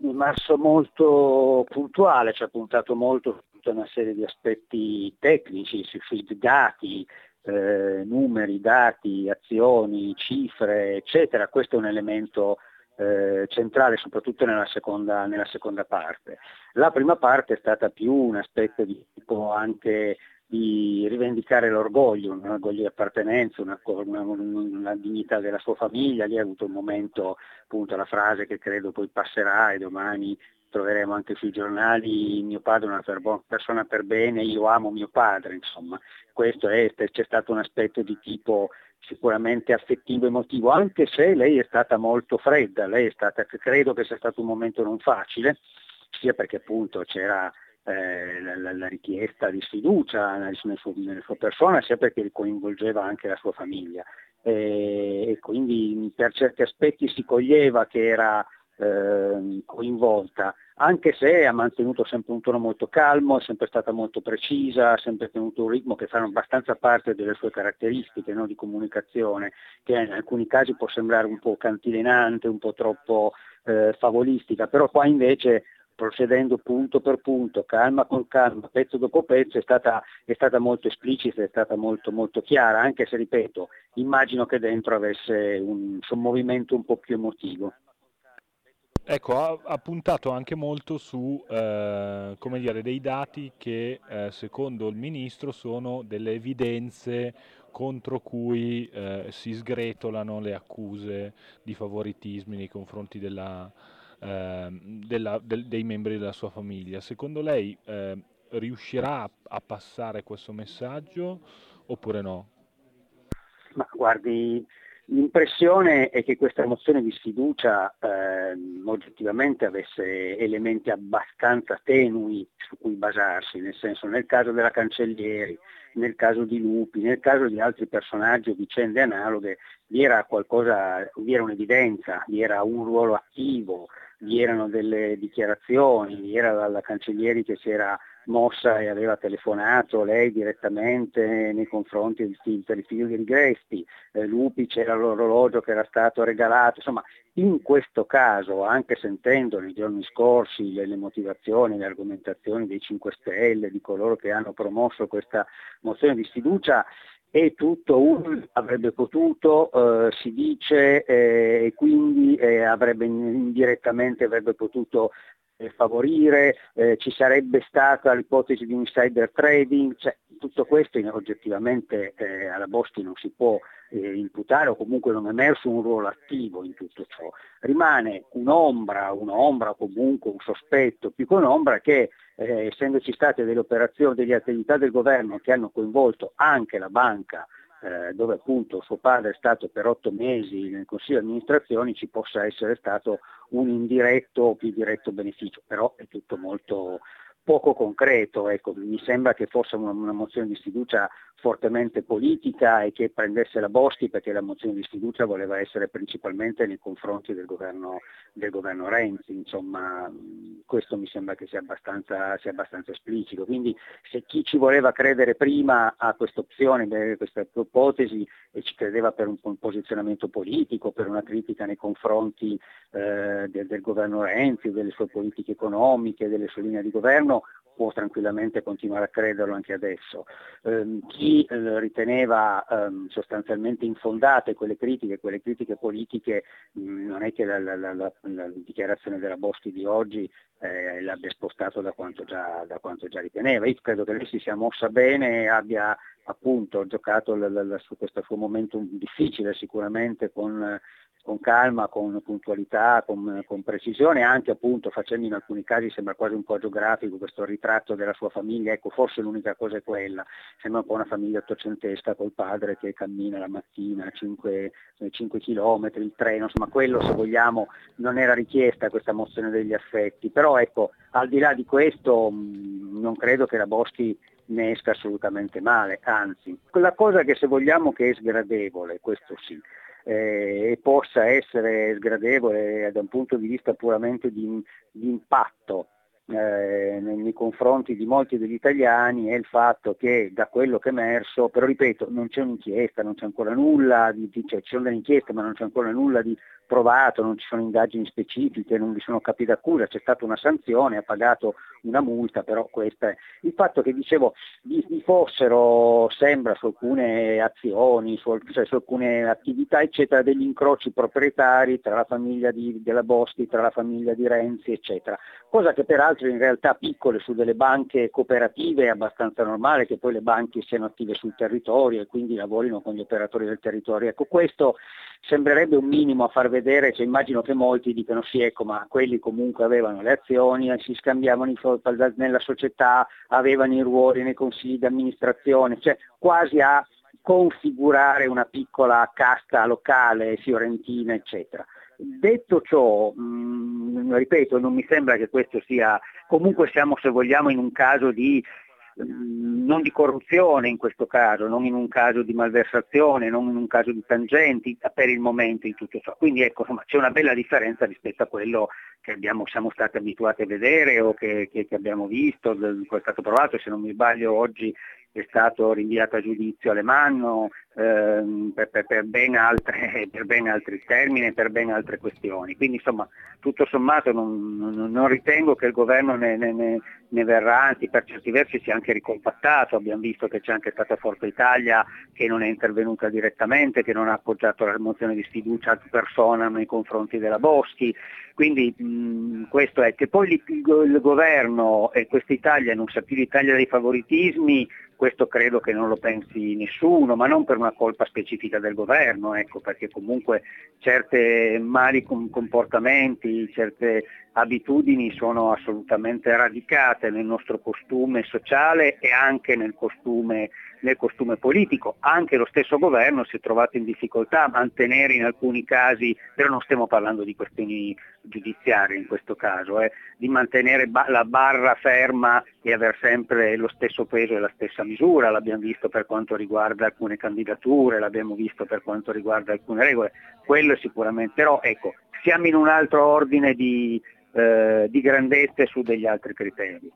rimasto molto puntuale, ci ha puntato molto su tutta una serie di aspetti tecnici, sui dati, numeri, dati, azioni, cifre, eccetera. Questo è un elemento centrale, soprattutto nella seconda parte. La prima parte è stata più un aspetto di tipo anche di rivendicare l'orgoglio, un orgoglio di appartenenza, una dignità della sua famiglia. Lì ha avuto un momento, appunto, la frase che credo poi passerà e domani troveremo anche sui giornali: mio padre è una persona per bene, io amo mio padre, insomma. Questo c'è stato un aspetto di tipo sicuramente affettivo, emotivo, anche se lei è stata molto fredda. Credo che sia stato un momento non facile, sia perché appunto c'era la richiesta di sfiducia nella sua persona, sia perché coinvolgeva anche la sua famiglia, e quindi per certi aspetti si coglieva che era coinvolta, anche se ha mantenuto sempre un tono molto calmo, è sempre stata molto precisa, ha sempre tenuto un ritmo che fa abbastanza parte delle sue caratteristiche, no, di comunicazione, che in alcuni casi può sembrare un po' cantilenante, un po' troppo favolistica, però qua invece, procedendo punto per punto, calma con calma, pezzo dopo pezzo, è stata molto esplicita, è stata molto, molto chiara, anche se, ripeto, immagino che dentro avesse un movimento un po' più emotivo. Ecco, ha puntato anche molto su, come dire, dei dati che, secondo il ministro, sono delle evidenze contro cui si sgretolano le accuse di favoritismi nei confronti dei membri della sua famiglia. Secondo lei, riuscirà a passare questo messaggio oppure no? Ma guardi, l'impressione è che questa mozione di sfiducia oggettivamente avesse elementi abbastanza tenui su cui basarsi, nel senso, nel caso della Cancellieri, nel caso di Lupi, nel caso di altri personaggi o vicende analoghe, vi era qualcosa, vi era un'evidenza, vi era un ruolo attivo, vi erano delle dichiarazioni, vi era la Cancellieri che si era mossa e aveva telefonato lei direttamente nei confronti per il figlio di Rigresti, Lupi c'era l'orologio che era stato regalato, insomma. In questo caso, anche sentendo nei giorni scorsi le motivazioni, le argomentazioni dei 5 Stelle, di coloro che hanno promosso questa mozione di sfiducia, è tutto avrebbe potuto, si dice, e quindi indirettamente avrebbe potuto favorire, ci sarebbe stata l'ipotesi di insider trading, cioè, tutto questo oggettivamente alla Boschi non si può imputare, o comunque non è emerso un ruolo attivo in tutto ciò. Rimane un'ombra o comunque un sospetto più che un'ombra che, essendoci state delle operazioni, delle attività del governo che hanno coinvolto anche la banca, dove appunto suo padre è stato per 8 mesi nel consiglio di amministrazione, ci possa essere stato un indiretto o più diretto beneficio, però è tutto molto poco concreto. Ecco, mi sembra che fosse una mozione di sfiducia fortemente politica e che prendesse la Boschi perché la mozione di sfiducia voleva essere principalmente nei confronti del governo Renzi, insomma. Questo mi sembra che sia abbastanza esplicito, quindi se chi ci voleva credere prima a questa opzione, questa ipotesi, e ci credeva per un posizionamento politico, per una critica nei confronti del governo Renzi, delle sue politiche economiche, delle sue linee di governo, può tranquillamente continuare a crederlo anche adesso. Chi riteneva sostanzialmente infondate quelle critiche politiche, non è che la dichiarazione della Boschi di oggi l'abbia spostato da quanto già riteneva. Io credo che lei si sia mossa bene e abbia appunto giocato su questo suo momento difficile, sicuramente con calma, con puntualità, con precisione, anche appunto facendo in alcuni casi, sembra quasi un po' geografico questo ritratto della sua famiglia. Ecco, forse l'unica cosa è quella, sembra un po' una famiglia ottocentesca col padre che cammina la mattina 5 chilometri, il treno, insomma. Quello, se vogliamo, non era richiesta questa mozione degli affetti, però ecco, al di là di questo non credo che la Boschi ne esca assolutamente male, anzi, quella cosa che, se vogliamo, che è sgradevole, questo sì, e possa essere sgradevole da un punto di vista puramente di impatto nei confronti di molti degli italiani è il fatto che da quello che è emerso, però ripeto, non c'è un'inchiesta, non c'è ancora nulla, cioè ci sono delle inchieste ma non c'è ancora nulla di provato, non ci sono indagini specifiche, non vi sono capi d'accusa, c'è stata una sanzione, ha pagato una multa, però questo è il fatto che dicevo vi fossero, sembra, su alcune azioni, cioè su alcune attività eccetera, degli incroci proprietari tra la famiglia della Boschi, tra la famiglia di Renzi eccetera, cosa che peraltro in realtà piccole su delle banche cooperative è abbastanza normale che poi le banche siano attive sul territorio e quindi lavorino con gli operatori del territorio. Ecco, questo sembrerebbe un minimo a far vedere, cioè immagino che molti dicano sì, ecco, ma quelli comunque avevano le azioni, si scambiavano i soldi nella società, avevano i ruoli nei consigli di amministrazione, cioè quasi a configurare una piccola casta locale, fiorentina, eccetera. Detto ciò, ripeto, non mi sembra che questo sia, comunque siamo, se vogliamo, in un caso di non di corruzione in questo caso, non in un caso di malversazione, non in un caso di tangenti per il momento in tutto ciò. Quindi ecco, insomma, c'è una bella differenza rispetto a quello che siamo stati abituati a vedere o che abbiamo visto, che è stato provato, se non mi sbaglio oggi è stato rinviato a giudizio Alemanno per ben altri termini e per ben altre questioni. Quindi insomma, tutto sommato non ritengo che il governo ne verrà, anzi per certi versi si è anche ricompattato, abbiamo visto che c'è anche stata Forza Italia che non è intervenuta direttamente, che non ha appoggiato la mozione di sfiducia ad persona nei confronti della Boschi, quindi questo è, che poi il governo e questa Italia non sia più l'Italia dei favoritismi, questo credo che non lo pensi nessuno, ma non per una colpa specifica del governo, ecco, perché comunque certe mali comportamenti, certe abitudini sono assolutamente radicate nel nostro costume sociale e anche nel costume politico. Anche lo stesso governo si è trovato in difficoltà a mantenere in alcuni casi, però non stiamo parlando di questioni giudiziarie in questo caso, di mantenere la barra ferma e aver sempre lo stesso peso e la stessa misura, l'abbiamo visto per quanto riguarda alcune candidature, l'abbiamo visto per quanto riguarda alcune regole, quello è sicuramente, però ecco, siamo in un altro ordine di grandezze su degli altri criteri.